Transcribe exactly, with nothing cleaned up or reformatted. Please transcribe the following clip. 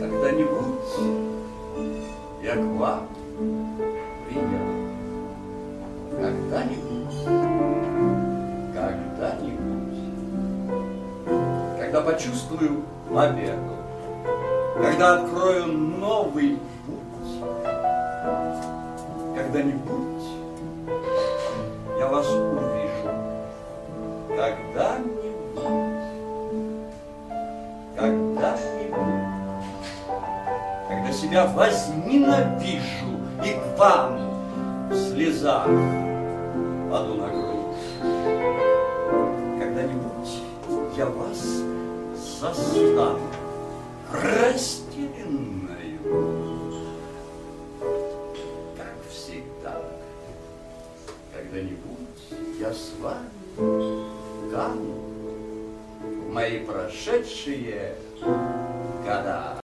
Когда-нибудь я к вам приеду. Когда-нибудь, когда-нибудь, когда почувствую победу, когда открою новый путь, когда-нибудь я вас увижу. Когда-нибудь, когда-нибудь, когда себя возненавижу и к вам в слезах паду на грудь. Когда-нибудь я вас застану растерянную, как всегда. Когда-нибудь я с вами кану в мои прошедшие года.